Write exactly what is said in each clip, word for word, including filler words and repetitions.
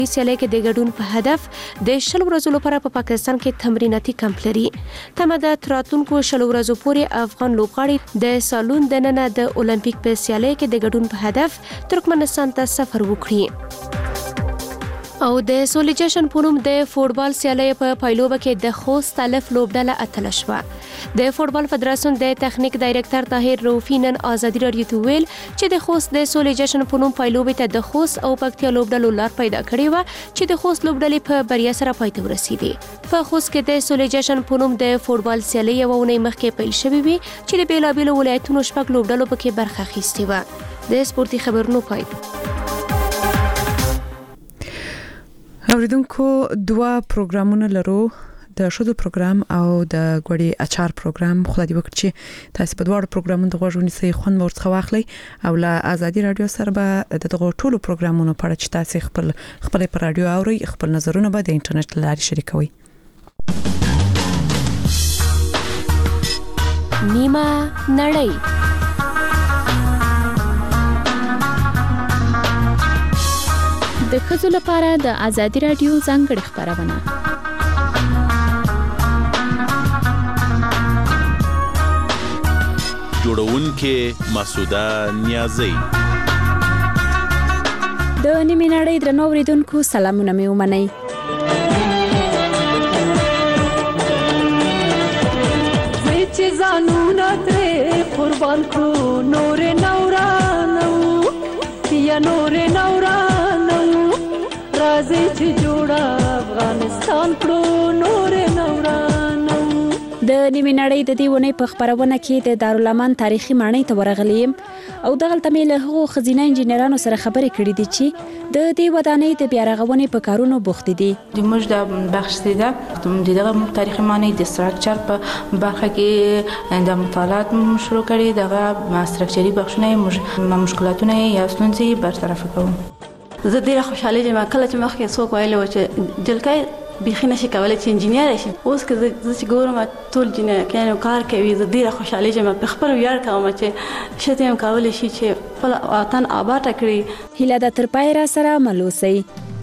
سیالۍ کې د ګډون په هدف د شل ورځو لپاره په پاکستان کې تمریناتي کمپ لري. تمه ده تر راتلونکو شل ورځو پورې افغان لوبغاړي د سالون دننه د اولمپیک په سیالۍ کې د ګډون په هدف ترکمنستان ته سفر وکړي. او د سولې جشن په نوم د فوټبال سیالۍ په پایلوبه کې د خوست الف لوبډله اتله شوه. د فوټبال فدراسیون د تخنیک ډایرکټر طاهر روفي نن ازادي راډیو ته ویل چې د خوست د سولې جشن په نوم پایلوبې ته د خوست او پکتیا لوبډلو لار پیدا کړې وه چې د خوست لوبډلې په بریا سره پای ته ورسېدې. په خوست کې د سولې جشن په نوم د فوټبال سیالۍ یوه اونۍ مخکې پیل شوې وي چې د بېلابېلو ولایتونو شپږ لوبډلو پکې برخه اخیستې وه. د سپورتي خبرونو پای. اوریدونکو دوه پروګرامونه لرو، د شودو پروګرام او د ګوړې اچار پروګرام. خدای دې وکړي چې تاسو په دواړو پروګرامونو د غوږ ونیسئ، خوند ورڅخه واخلئ او له ازادي رادیو سره به د دغه ټولو پروګرامونو په اړه چې تاسو خپل خپل په رادیو اورئ، خپل نظرونه به د انټرنیټ له لارې شریکوئ. نیمه نړۍ. د ښځو لپاره د ازادي رادیو ځانګړې خبرونه. جوړونکې مسعوده نیازی. د نیمه نړۍ درنو اوریدونکو سلامونه مې ومنئ. چې ځانونه ترې قربان کړو نور نورانو یا نور نورانو راځي چې جوړه افغانستان کړو نور نورانو. د نیمه نړۍ د دې ونې په خبرونه کې د دارالامان تاریخي ماڼۍ ته ورغلیم او دغلته مې له هغو ښځینه انجینرانو سره خبرې کړې دي چې د دې ودانۍ د بیا رغونې په کارونو بوخت دي. د موږ د بخش ده د دغه تاریخي ماڼۍ د استراکچر په برخه کې د مطالعات شروع کړي، دغه استراکچري بخشونه موږ مشکلاتونه یا ستونزې برطرف کوو. زه ډیره خوشاله یم کله چې مخکې څوک ویل و چې جلکای بيخي نشي کولای چې انجینر شي. اوس که زه چې ګورم ټول جنکانو کار کوي، زه ډیره خوشاله یم، په خپل ویاړ کوم چې شته هم کولای شي چې خپل وطن آباد کړي. هیله د تر پای را سره ملوسي.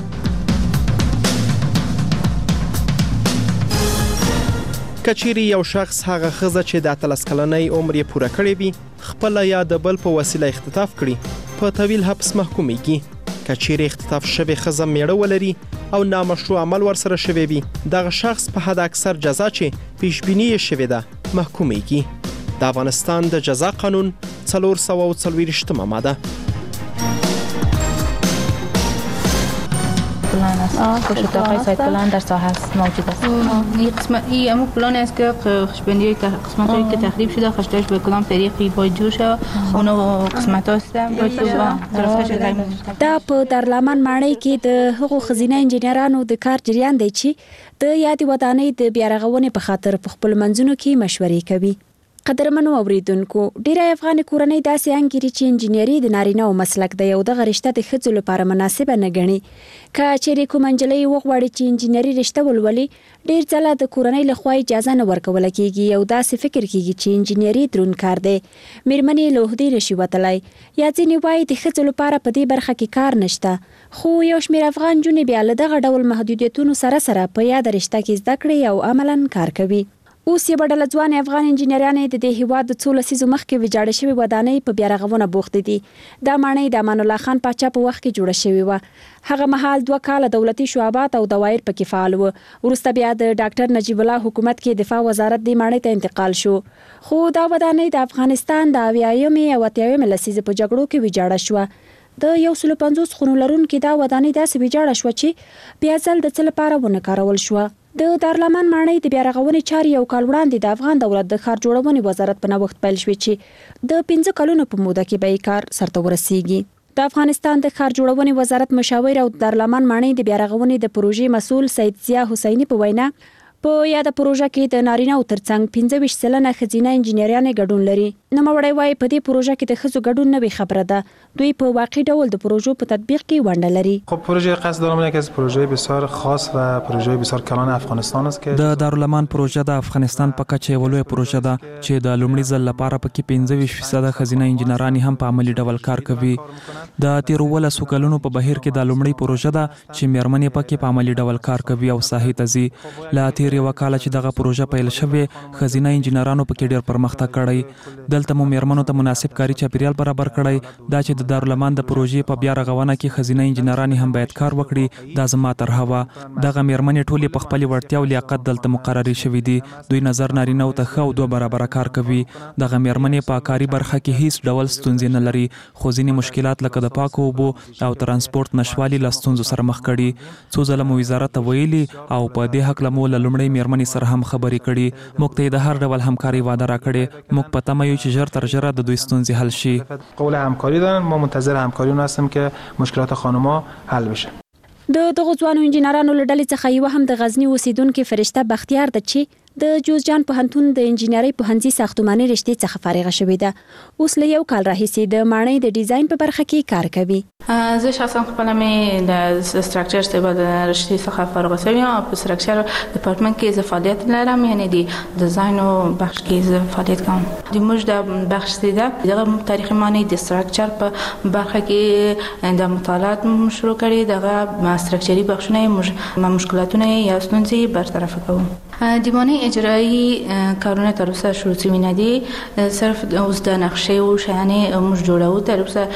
کچيري یو شخص هغه خزه چې د اتلس کلنۍ عمر یې پوره کړی وي خپل یا د بل په وسیله اختطاف کړي په طویل حبس محکومیږي. کچيري اختطاف شوی خزه میړه ولري او نامشروع عمل ورسره شوی وي، دغه شخص په حد اکثر جزا چې پیش بینی شوی ده محکومیږي. د افغانستان د جزا قانون څلور سوه او څلوېښتمه ماده. پلان است کشتاقای سایت پلان در ساحه است موجود است. این قسمت این امو پلان است که خشبندی قسمت هایی که تخریب شده خشداش به کدام طریقی باید جور شود اونو قسمت هاست باید گرفته شده. دا په دارالامان ماڼۍ کې د هغو ښځینه انجینرانو د کار جریان دی چې د یادې ودانۍ د بیا رغونې په خاطر په خپل منځونو کې مشورې کوي. قدرمنو اوریدونکو، ډیری افغان کورنۍ داسې انګیري چې انجینري د نارینه او مسلک دی او دغه رشته د ښځو لپاره مناسبه نه ګڼي. که چیرې کوم نجلۍ وغواړي چې انجینري رشته ولولي، ډیر ځله د کورنۍ لخوا اجازه نه ورکول کیږي او داسې فکر کیږي چې انجینري دروند کار دی، میرمنې له عهدې نشي وتلی، یا ځینې وایي د ښځو لپاره په دې برخه کې کار نشته. خو یو شمېر افغان نجونې بیا له دغه ډول محدودیتونو سره سره په یاده رشته کې زده کړې او عملاً کار کوي. اوس یې بدله ځوانې افغان انجینرانې د دې هیواد د څو لسیزو مخکې ویجاړه شوې ودانۍ په بیا رغونه بوخت دي. دا ماڼۍ د امان الله خان پاچا په وخت کې جوړه شوې وه. هغه مهال دوه کاله دولتي شعبات او دوایر پکې فعال وو. وروسته بیا د ډاکټر نجیب الله حکومت کې دفاع وزارت دې ماڼۍ ته انتقال شو. خو دا ودانۍ د افغانستان د اویایمې او اتیایمې لسیزې په جګړو کې ویجاړه شوه. د یو سلو پنځوس خونو لرونکې دا ودانۍ داسې ویجاړه شوه چې بیا ځل د څه لپاره ونه کارول شوه. د دارالامان ماڼۍ د بیا رغونې چارې یو کال وړاندې د افغان دولت د ښار جوړونې وزارت په نوښت پیل شوې چې د پنځه کلونو په موده کې به یې کار سرته ورسیږي. د افغانستان د ښار جوړونې وزارت مشاور او دارالامان ماڼۍ د بیا رغونې د پروژې مسؤل سید ضیا حسیني په وینا په یاده پروژه کې د نارینه او ترڅنګ پنځه ویشت سلنه ښځینه انجینران ګډون لري. نوموړی وایي په دې پروژه کې د ښځو ګډون نوې خبره ده. دوی په واقعي ډول د پروژو په تطبیق کې ونډه لري. خب پروژه قصدالرمان یکی از پروژه بسیار خاص و پروژه بسیار کلان افغانستان است که د دارالمان پروژه د افغانستان په کچه یو لوی پروژه ده چې د لومړي ځل لپاره پکې پنځه ویشت فیصد ښځینه انجینران هم په عملي ډول کار کوي. د تیرو ولسو کلونو په بهیر کې د لومړي پروژه ده چې میرمنې پکې په عملي ډول کار کوي او ساحې ته ځي. لا تیر یو کال چې دغه پروژه پیل شوې ښځینه انجینرانو پکې ډېر پرمختګ کړی. دلته مو میرمنو ته مناسب کاري چاپیریال برابر کړی. دا چې د دارالمان د پروژې په بیا رغونه کې ښځینه انجینران هم باید کار وکړي دا زما طرحه وه. دغه میرمنې ټولې په خپلې وړتیا او لیاقت دلته مقررې شوي دي. دوی نظر نارینه‌و ته ښه او دوه برابره کار کوي. دغه میرمنې په کاري برخه کې هیڅ ډول ستونزې نه لري، خو ځینې مشکلات لکه د پاکو اوبو او ترانسپورت نشوالي له ستونزو سره مخ کړي. څو ځله مو وزارت ته ویلي او په دې هکله مو له لومړۍ میرمنې سره هم خبرې کړي. موږ ته د هر ډول همکاري وعده راکړې. موږ په تمه یو چې ژر تر ژره د دوی ستونزې حل شي. قول همکاری دارن. ما منتظر همکاری اون هستیم که مشکلات خانم‌ها حل بشه. د دغه ځوانو انجینرانو له ډلې څخه یو هم د غزنی اوسیدونکو فرشته بختیار ده چې د جوزجان پوهنتون د انجینرۍ پوهنځي ساختماني رشتې څخه فارغه شوې ده. اوس له یو کال راهیسې د ماڼۍ د ډیزاین په برخه کې کار کوي. زه شخصا خپل مې د ستراکچر څخه د رشتې څخه فارغه شوم او په ستراکچر ډپارټمنټ کې زه فعالیت لرم، یعنی د ډیزاین او بخش کې زه فعالیت کوم. د موږ د بخش ده دغه تاریخي ماڼۍ د ستراکچر په برخه کې د مطالعات شروع کړي. دغه ستراکچري بخشونه موږ مشکلاتونه یا ستونزې برطرف کوو. د ماڼۍ اجرایی کارونه تر اوسه شروع شوي نه دي. صرف اوس د نقشې او شانې موږ جوړو. تر اوسه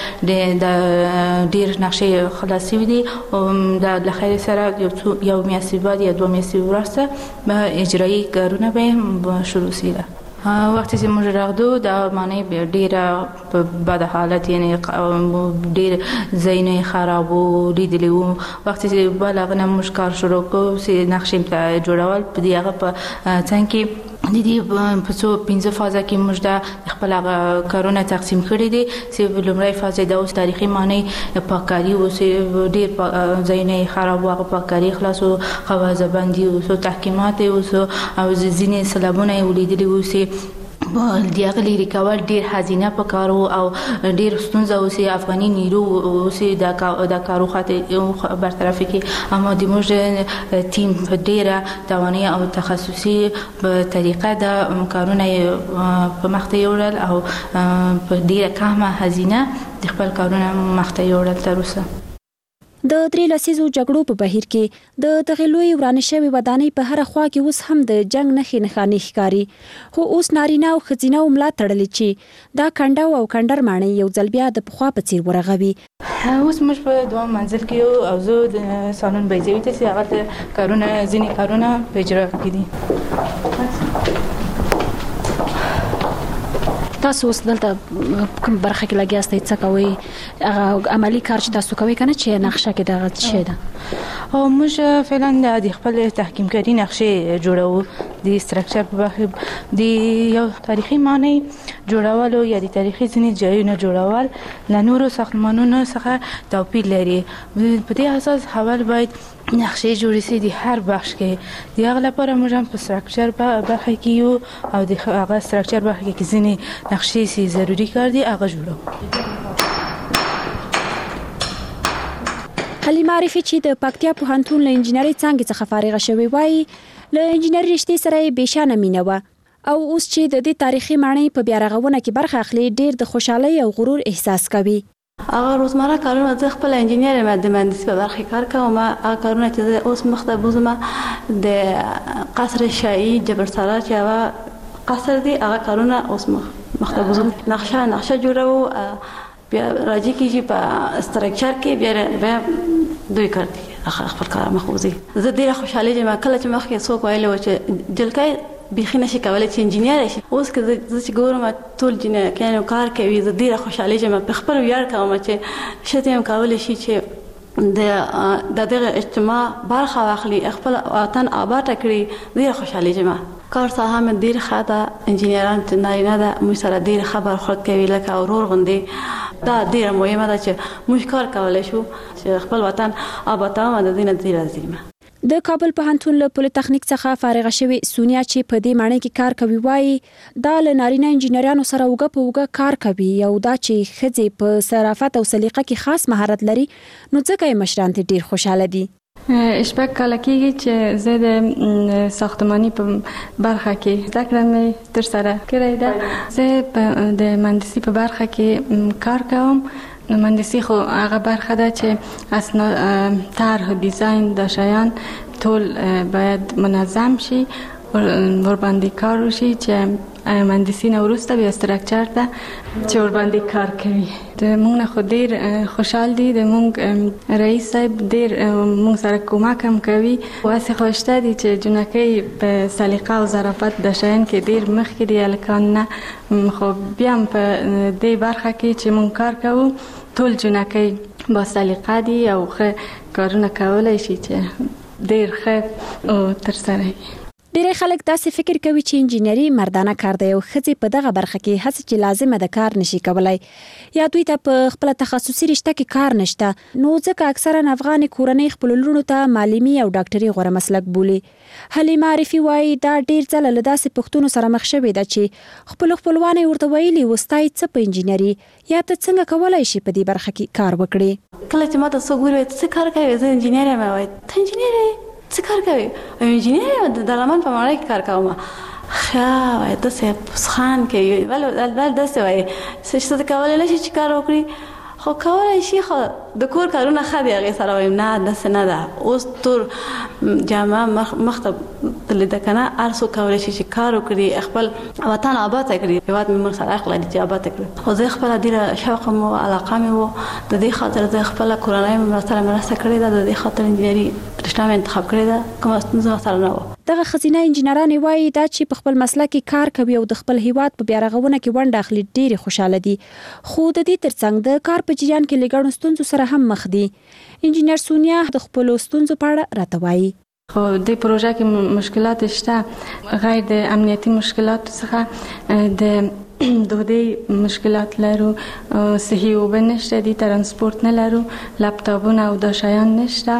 د ډیر نقشې خلاص شوي دي او د لخر سره یو یو میاشتې بعد یا دوه میاشتې وروسته به اجرایی کارونه به شروع شي. وقتی چې موږ راغلو د ماڼۍ ډیره په بد حالت، یعنی ډیر ځایونه خراب او لیدلي وو. وقتی چې بل هغه موږ کار شروع کړو چې نقشې ته جوړول په دې هغه په څنګه کې د دې په څو پنځه فازه کې موږ د خپل کارونه تقسیم کړي دي. چې لومړی فازه د اوس تاریخي ماڼۍ پاککاري او ډیر ځایونه خراب او پاککاري خلاص او خوازه بندي او تحکیمات او ځینې سلابونه ولیدلي وو. د هغه لرې کول ډیر هزینه پکار وو او ډیر ستونزه وو چې افغاني نیرو اوسې د کارو خاطر برطرفي کې. اما د موږ ټیم په ډیره توانایي او تخصصي په طریقه د کارونه په مخ ته یوړل او په ډیره کمه هزینه د خپل کارونه مخ ته یوړل. تر اوسه د درې لسیزو جګړو په بهیر کې د دغه لوی ورانه شوی ودانۍ په هر خوا کې اوس هم د جنگ نښې نښانې ښکاري. خو اوس نارینه او ښځینه ملا تړلې چې دا کنډه او کندر ماڼۍ یو ځل بیا د پخوا په څیر ورغوي. اوس موږ په دوه منزل کې او زه د سالون بیزوي ته چې هغه کارونه ځینې کارونه په اجرا کې دي. تاسو اوس دلته کوم برخه کې لګیاستئ؟ څه کوئ؟ هغه عملی کار چې تاسو کوئ کنه چې نقشه کې دغه څه ده؟ او موږ فعلا د خپل تحکیم کاری نقشې جوړو. د ستراکچر په برخه د یو تاریخي ماڼۍ جوړول یا د تاریخي ځینې ځایونه جوړول له نورو ساختمانونو څخه توپیر لري. په دې اساس اول باید نقشې جوړې شي د هر بخش کې. د هغه لپاره موږ هم په ستراکچر په برخه کې یو او د هغه ستراکچر برخه کې ځینې نقشې سي ضروري کار دي هغه جوړو. حلیمه عارفي چې د پکتیا پوهنتون له انجینرۍ څانګې څخه فارغه شوې وایي له انجینرۍ رشتې سره یې بېشانه مینه وه او اوس چې د دې تاریخي ماڼۍ په بیا رغونه کې برخه اخلي ډېر د خوشحالۍ او غرور احساس کوي. هغه روزمره کارونه زه خپل انجینر یم، د مهندسي په برخه کار کوم. هغه کارونه چې زه اوس مخ ته بوزم د قصر شاهي جبرسالار چې هغه قصر دی، هغه کارونه اوس مخ ته بوزم. نقشه نقشه جوړو، بیا راځي کېږي په ستراکچر کې بیا بیا دوی کار کوي خپل کار مخوزي. زه ډېره خوشحاله یم کله چې مخکې څوک ویلی و چې جلکۍ بیخي نشي کولی چې انجینر شي. اوس که زه چې ګورم ټول جنکیانو کار کوي، زه ډېره خوشحاله یم. په خپل ویاړ کوم چې ښځې هم کولی شي چې د دغه اجتماع برخه واخلي، خپل وطن آباد کړي. ډېره خوشحاله یم. کار ساحه مې ډېر ښه ده. انجینران چې نارینه ده موږ سره ډېر ښه برخورد کوي لکه ورور غوندې. دا ډېره مهمه ده چې موږ کار کولی شو چې خپل وطن آباد کړو. د دې نه ډېره راضي یم. د کابل پوهنتون له پولیټیکنیک څخه فارغه شوې سونیا چې په دې معنی کې کار کوي وایي دا له نارینه انجینرانو سره وګه په وګه کار کوي او دا چې ښځې په صرافت او سلیقه کې خاص مهارت لري نو ځکه یې مشران ته ډیر خوشاله دي. شپږ کاله کېږي چې زه د ساختماني په برخه کې زده کړه مې ترسره کړې ده. زه د مهندسي په برخه کې کار کوم. مهندسي خو هغه برخه ده چې اسنا طرح ډیزاین د شیان ټول باید منظم شي ور باندې کار وشي چې مهندسي نه وروسته بیا استراکچر ده چې ور باندې کار کوي. د موږ نه خو ډیر خوشحال دي. د موږ رئیس صاحب ډیر موږ سره کومک هم کوي. واسه خوشته دي چې جنکۍ په سلیقه او ظرافت د شیان کې ډیر مخکې دي الکان نه. خو بیا هم په دې برخه کې چې موږ کار کوو ټول جنکۍ با سلیقه دي او ښه کارونه کولای شي چې ډیر ښه ترسره وي. ډېر خلک داسې فکر کوي چې انجینری مردانه کار دی او ښځې په دغه برخه کې هڅه چې لازمه ده کار نشي کولای یا دوی ته په خپل تخصصي رشته کې کار نشته نو ځکه اکثرا افغان کورنۍ خپل لورونو ته معلمي او ډاکټري غوره مسلک بولي. حلیمه عارفي وایي دا ډېر ځله له داسې پښتنو سره مخ شوې ده چې خپل خپلوان ورته ویلي وستای څه په انجینری یا ته څنګه کولای شي په دې برخه کې کار وکړي. کله چې ما ته څوک وایي څه کار کوي زه انجینر یم وایي ته انجینر څه کار کوي انجینر د لمن په مړی کې کار کوم خا وای داسې خان کوي ول ول داسې وای څه څه کولای نشي چې کار وکړي خو کولای شي خو د کور کارونه خدي هغه سره وایم نه داسې نه ده اوس تور جامه مخته تل د کنه ارسو کولای شي چې کار وکړي خپل وطن آباد کړي په وخت مې سره خپل د آباد کړي خو زه خپل ډیره شوق مو علاقه مې وو د دې خاطر زه خپل کورنۍ مې سره مرسته کړې ده د دې خاطر انجینری رشته مې انتخاب کړې ده کوم ستونزه سره نه و. دغه خزینه انجینران وایي دا چې په خپل مسلک کې کار کوي او د خپل هیواد په بیارغونه کې ونډه اخلي ډېر خوشاله دي خو د دې ترڅنګ د کار په جریان کې لګړو ستونزو سره هم مخ دي. انجینر سونیا د خپل ستونزو په اړه راته وایي. خو د پروژه کې مشکلات شته غیر د امنیتي مشکلات څخه د دودي مشکلات لرو صحي اوبه نشته دي ترانسپورت نه لرو لپټاپونه او د شیان نشته